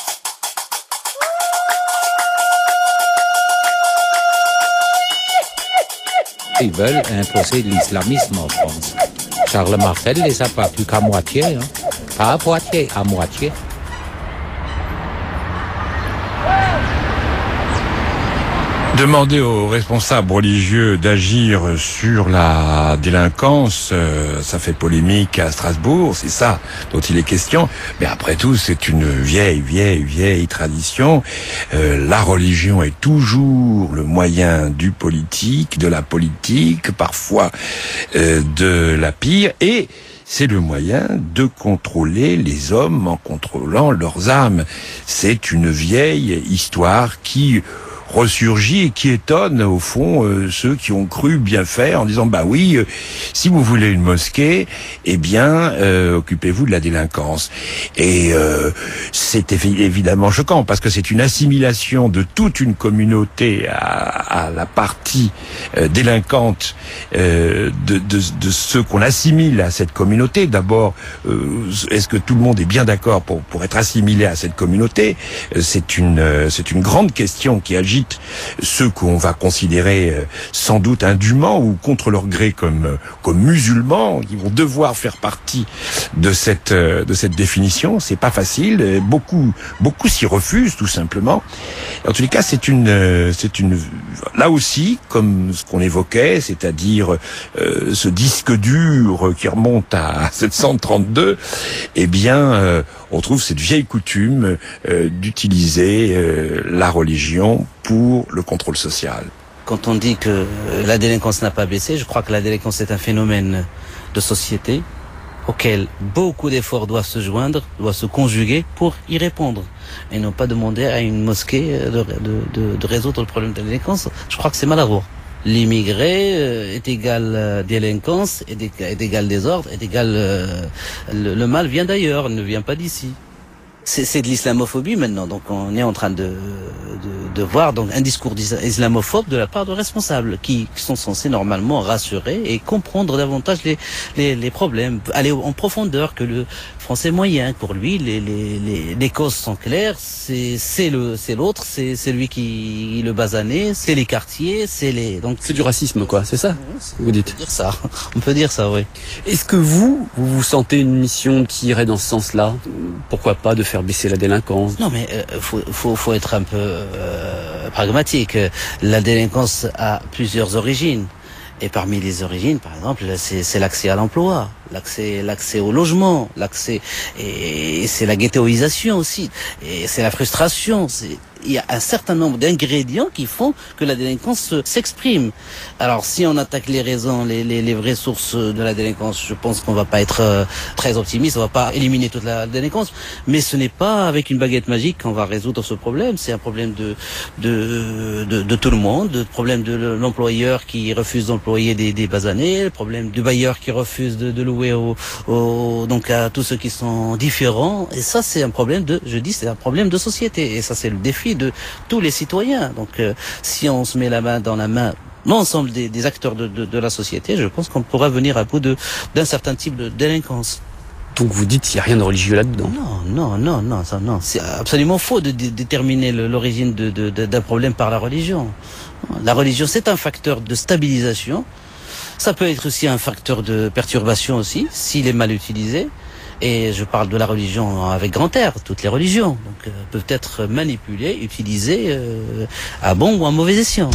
Ils veulent imposer l'islamisme en France. Charles Martel les a pas plus qu'à moitié, hein. Pas à moitié, à moitié.
Demander aux responsables religieux d'agir sur la délinquance, ça fait polémique à Strasbourg, c'est ça dont il est question. Mais après tout, c'est une vieille tradition. La religion est toujours le moyen du politique, de la politique, parfois de la pire, et c'est le moyen de contrôler les hommes en contrôlant leurs âmes. C'est une vieille histoire qui ressurgit et qui étonne au fond ceux qui ont cru bien faire en disant bah oui, si vous voulez une mosquée, eh bien occupez-vous de la délinquance. Et c'est évidemment choquant parce que c'est une assimilation de toute une communauté à la partie délinquante de ceux qu'on assimile à cette communauté. D'abord, est-ce que tout le monde est bien d'accord pour être assimilé à cette communauté? C'est une grande question qui agite ceux qu'on va considérer sans doute indûment ou contre leur gré comme musulmans, qui vont devoir faire partie de cette définition. C'est pas facile. Beaucoup s'y refusent tout simplement. En tous les cas, c'est une là aussi, comme ce qu'on évoquait, c'est-à-dire ce disque dur qui remonte à 1732. Eh bien, on trouve cette vieille coutume d'utiliser la religion pour le contrôle social.
Quand on dit que la délinquance n'a pas baissé, je crois que la délinquance est un phénomène de société auquel beaucoup d'efforts doivent se joindre, doivent se conjuguer pour y répondre. Et non pas demander à une mosquée de résoudre le problème de la délinquance. Je crois que c'est maladroit. L'immigré est égal délinquance, est égal désordre, est égal le mal vient d'ailleurs, ne vient pas d'ici. C'est de l'islamophobie maintenant, donc on est en train de voir donc un discours islamophobe de la part de responsables qui sont censés normalement rassurer et comprendre davantage les problèmes, aller en profondeur que le français moyen. Pour lui, les causes sont claires, c'est l'autre, c'est celui qui le basané, c'est les quartiers, donc
c'est du racisme quoi, c'est ça vous dites?
On peut dire ça, oui.
Est-ce que vous sentez une mission qui irait dans ce sens-là? Pourquoi pas de faire baisser la délinquance?
Non, mais faut être un peu pragmatique. La délinquance a plusieurs origines. Et parmi les origines, par exemple, c'est l'accès à l'emploi, l'accès au logement, et c'est la ghettoisation aussi, et c'est la frustration. Il y a un certain nombre d'ingrédients qui font que la délinquance s'exprime. Alors, si on attaque les raisons, les vraies sources de la délinquance, je pense qu'on va pas être très optimiste, on va pas éliminer toute la délinquance, mais ce n'est pas avec une baguette magique qu'on va résoudre ce problème. C'est un problème de tout le monde, le problème de l'employeur qui refuse d'employer des basanés, le problème du bailleur qui refuse de louer donc à tous ceux qui sont différents. Et ça, c'est un problème c'est un problème de société. Et ça, c'est le défi de tous les citoyens. Donc, si on se met la main dans la main, l'ensemble des acteurs de la société, je pense qu'on pourra venir à bout d'un certain type de délinquance.
Donc vous dites qu'il n'y a rien de religieux là-dedans?
Non. C'est absolument faux de déterminer l'origine d'un problème par la religion. La religion, c'est un facteur de stabilisation. Ça peut être aussi un facteur de perturbation aussi, s'il est mal utilisé. Et je parle de la religion avec grand R, toutes les religions. Donc peuvent être manipulées, utilisées à bon ou à mauvais escient.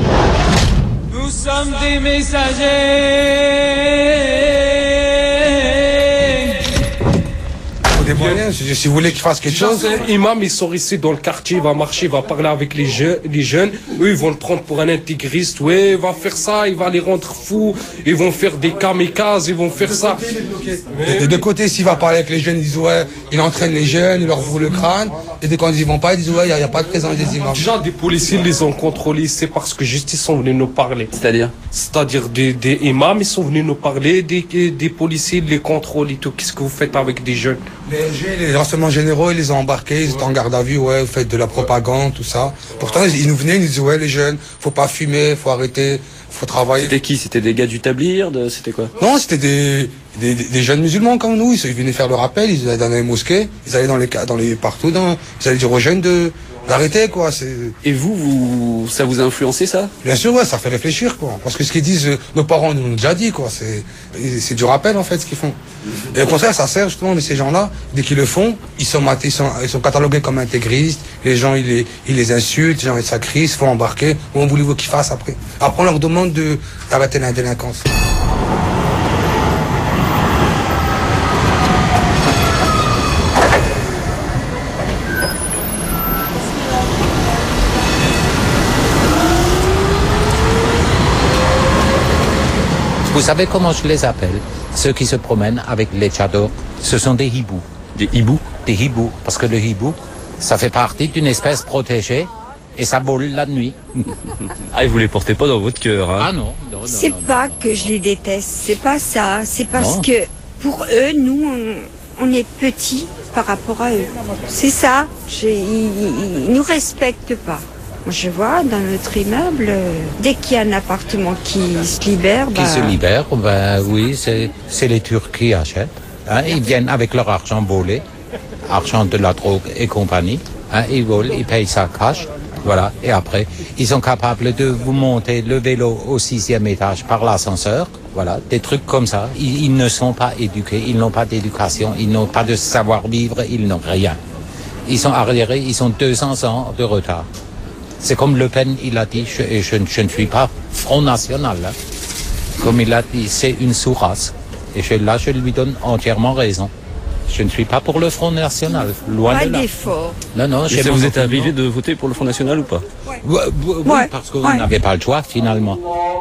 Nous sommes des messagers.
Il faut des moyens. Si vous voulez qu'il fasse quelque chose.
Imam, il sort ici dans le quartier, il va marcher, il va parler avec les jeunes. Eux, ils vont le prendre pour un intégriste. Ouais, il va faire ça, il va les rendre fous. Ils vont faire des kamikazes, ils vont faire ça.
Des deux côtés, s'il va parler avec les jeunes, ils disent ouais, il entraîne les jeunes, il leur fout le crâne. Et dès quand ils y vont pas, ils disent ouais, il n'y a pas de présence des imams.
Déjà, des policiers les ont contrôlés, c'est parce que justice sont venus nous parler. C'est-à-dire des imams, ils sont venus nous parler, des policiers les contrôlent et tout. Qu'est-ce que vous faites avec des jeunes?
Les renseignements généraux, ils les ont embarqués, ils étaient en garde à vue, ouais, vous faites de la propagande, tout ça. Pourtant, ils nous venaient, ils nous disaient ouais, les jeunes, faut pas fumer, faut arrêter, faut travailler.
C'était qui? C'était des gars du Tablir? C'était quoi?
Non, c'était des jeunes musulmans comme nous. Ils venaient faire le rappel, ils allaient dans les mosquées, ils allaient partout, ils allaient dire aux jeunes d'arrêter, quoi.
Et vous, ça vous a influencé, ça?
Bien sûr, ouais, ça fait réfléchir, quoi. Parce que ce qu'ils disent, nos parents nous l'ont déjà dit, quoi. C'est du rappel, en fait, ce qu'ils font. Et au contraire, ça sert justement, mais ces gens-là, dès qu'ils le font, ils sont catalogués comme intégristes. Les gens, ils les insultent, les gens, ils sacrifient, ils se font embarquer. Comment voulez-vous qu'ils fassent après? Après, on leur demande d'arrêter la délinquance.
Vous savez comment je les appelle? Ceux qui se promènent avec les tchadors, ce sont des hiboux.
Des hiboux?
Des hiboux, parce que le hibou, ça fait partie d'une espèce protégée et ça vole la nuit.
Ah, et vous les portez pas dans votre cœur, hein?
Ah non.
C'est pas que je les déteste, c'est pas ça. C'est parce que pour eux, nous, on est petits par rapport à eux. C'est ça. Ils nous respectent pas. Je vois dans notre immeuble, dès qu'il y a un appartement qui se libère...
Qui se libère, oui, c'est les Turcs qui achètent. Hein, ils viennent avec leur argent volé, argent de la drogue et compagnie. Hein, ils volent, ils payent ça cash. Voilà. Et après, ils sont capables de vous monter le vélo au 6e étage par l'ascenseur. Voilà, des trucs comme ça. Ils ne sont pas éduqués, ils n'ont pas d'éducation, ils n'ont pas de savoir-vivre, ils n'ont rien. Ils sont arriérés, ils sont 200 ans de retard. C'est comme Le Pen, il a dit, je ne suis pas Front National. Hein. Comme il a dit, c'est une sous-race. Et je lui donne entièrement raison. Je ne suis pas pour le Front National, loin de là.
Pas d'effort.
Non,
et ça vous est arrivé de voter pour le Front National ou pas?
Oui, parce qu'on n'avait pas le choix, finalement.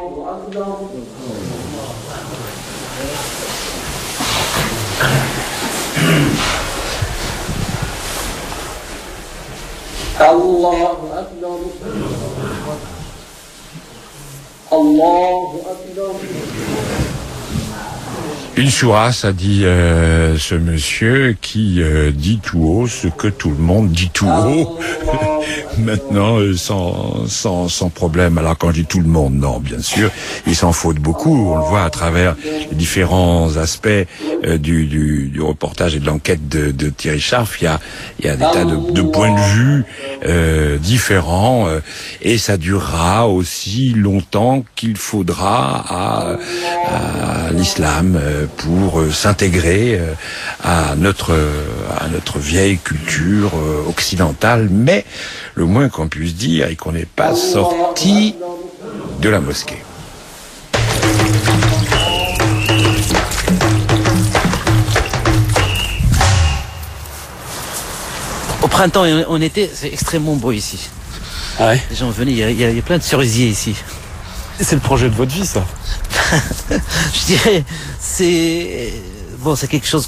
Allahu Akbar. Allahu Akbar.
Une sourasse, a dit ce monsieur qui dit tout haut ce que tout le monde dit tout haut. Maintenant, sans problème. Alors quand je dis tout le monde, non, bien sûr, il s'en faut de beaucoup. On le voit à travers les différents aspects du reportage et de l'enquête de Thierry Scharf. Il y a des tas de points de vue différents et ça durera aussi longtemps qu'il faudra à l'islam pour s'intégrer à notre vieille culture occidentale, mais le moins qu'on puisse dire est qu'on n'est pas sorti de la mosquée.
Au printemps et en été, c'est extrêmement beau ici.
Ah ouais?
Les gens venaient, il y a plein de cerisiers ici.
C'est le projet de votre vie, ça?
Je dirais, c'est quelque chose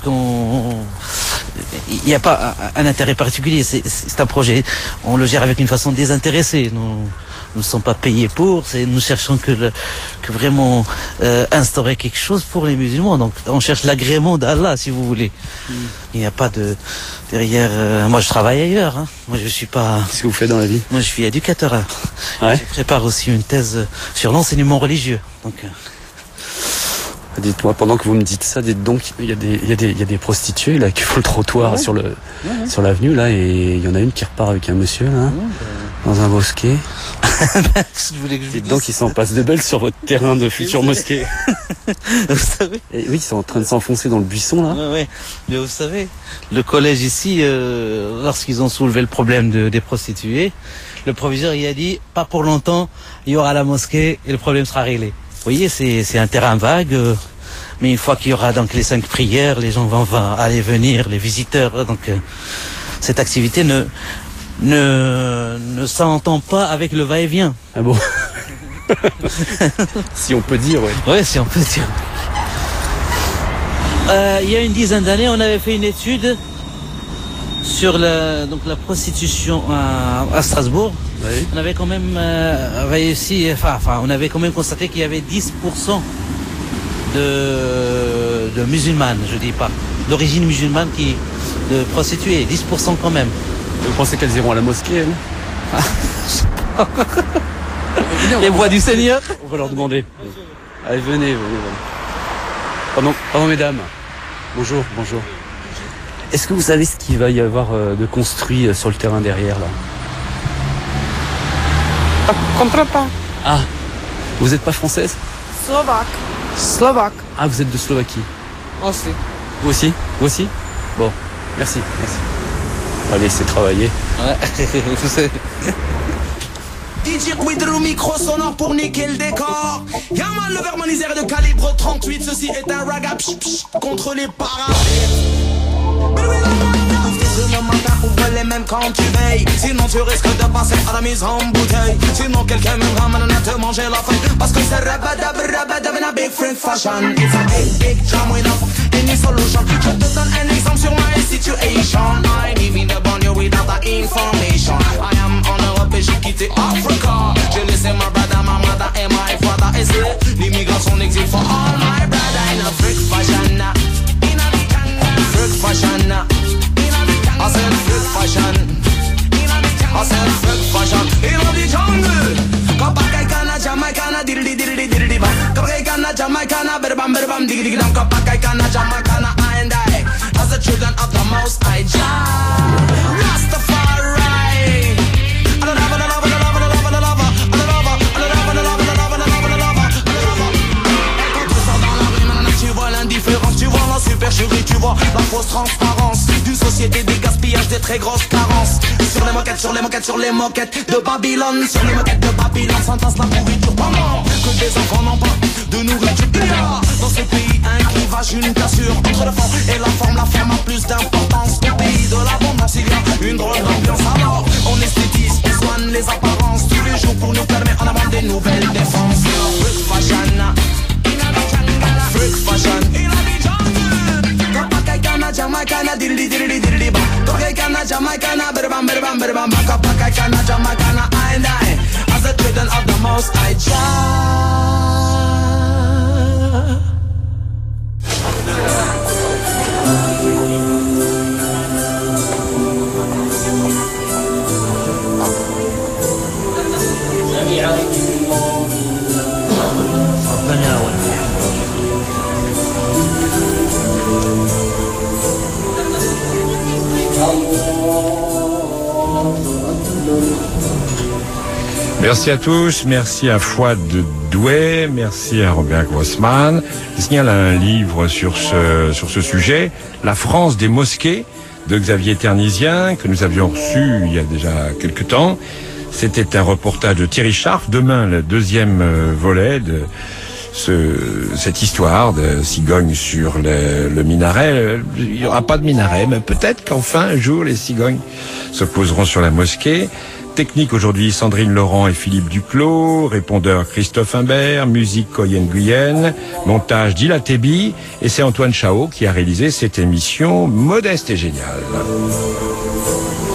il n'y a pas un intérêt particulier, c'est un projet. On le gère avec une façon désintéressée. Nous ne sommes pas payés pour, nous cherchons que vraiment instaurer quelque chose pour les musulmans. Donc on cherche l'agrément d'Allah, si vous voulez. Il n'y a pas derrière. Moi je travaille ailleurs. Hein. Moi je suis pas.
Qu'est-ce que vous faites dans la vie?
Moi je suis éducateur. Hein.
Ouais.
Je prépare aussi une thèse sur l'enseignement religieux. Donc.
Dites-moi, pendant que vous me dites ça, dites donc, il y a des prostituées là qui font le trottoir sur l'avenue là, et il y en a une qui repart avec un monsieur là, dans un bosquet. Dites donc, ils s'en passent de belles sur votre terrain de future mosquée.
Vous savez.
Et oui, ils sont en train de s'enfoncer dans le buisson là.
Ouais. Mais vous savez, le collège ici, lorsqu'ils ont soulevé le problème des prostituées, le proviseur il a dit, pas pour longtemps, il y aura la mosquée et le problème sera réglé. Vous voyez, c'est un terrain vague. Mais une fois qu'il y aura donc les 5 prières, les gens vont aller venir, les visiteurs. Donc cette activité ne s'entend pas avec le va-et-vient.
Ah bon? Si on peut dire, oui.
Oui, si on peut dire. Il y a une dizaine d'années, on avait fait une étude sur la prostitution à Strasbourg. Oui. On avait quand même réussi, on avait quand même constaté qu'il y avait 10% de musulmanes, je dis pas, d'origine musulmane de prostituées, 10% quand même.
Vous pensez qu'elles iront à la mosquée, hein?
Les voix du Seigneur.
On va leur demander. Allez, venez. Pardon, mesdames. Bonjour. Est-ce que vous savez ce qu'il va y avoir de construit sur le terrain derrière, là?
Je comprends pas.
Ah, vous n'êtes pas française?
Slovaque.
Ah, vous êtes de Slovaquie?
Aussi.
Vous aussi? Bon, merci. On va laisser travailler.
Ouais, je sais.
DJ Quid le micro sonore pour niquer le décor. Yaman le vermanisère de calibre 38. Ceci est un raga contre les paras. Le matin ouvre les mêmes quand tu veilles. Sinon tu risques de passer à la mise en bouteille. Sinon quelqu'un me ramène à te manger la faim. Parce que c'est rabadab in a big freak fashion. It's a big jam without any solution. Je te donne un exemple sur my situation. I need me the bonne without the information. I am en Europe et j'ai quitté Africa. J'ai laissé ma brother, ma mother et my father. Et c'est l'immigration exil for all my brother. In a freak fashion. In a freak fashion. I said freak fashion. I said freak fashion. In the jungle. Kapakaikana, Jamaicana, diddly bam. Kapakaikana, Jamaicana, berbam, diggy dam. Kapakaikana, Jamaicana, I and I. As the children of the Most High Jah. Rastafari. Tu vois la supercherie, tu vois la fausse transparence d'une société, des gaspillages, des très grosses carences. Sur les moquettes de Babylone. Sur les moquettes de Babylone s'entasse la pourriture pendant que des enfants n'ont pas de nourriture. Il y a dans ce pays un clivage, une cassure entre le fond et la forme a plus d'importance. Au pays de l'abondance, il y a une drôle d'ambiance. Alors on esthétise, on soigne les apparences tous les jours pour nous permettre en avant des nouvelles défenses. Freak fashion, freak fashion. Jamaicana, diddly bam. Kapakaikana, Jamaicana, berbam. Kapakaikana, Jamaicana, I and I. As the children of the Most High Jah.
Merci à tous, merci à Fouad Douai, merci à Robert Grossman. Il signale un livre sur ce sujet, La France des mosquées, de Xavier Ternisien, que nous avions reçu il y a déjà quelque temps. C'était un reportage de Thierry Scharf. Demain, le deuxième volet de cette histoire de cigogne sur le minaret. Il n'y aura pas de minaret, mais peut-être qu'enfin, un jour, les cigognes se poseront sur la mosquée. Technique aujourd'hui, Sandrine Laurent et Philippe Duclos. Répondeur, Christophe Imbert. Musique, Coyen Guyenne. Montage, Dila Tebi. Et c'est Antoine Chao qui a réalisé cette émission modeste et géniale.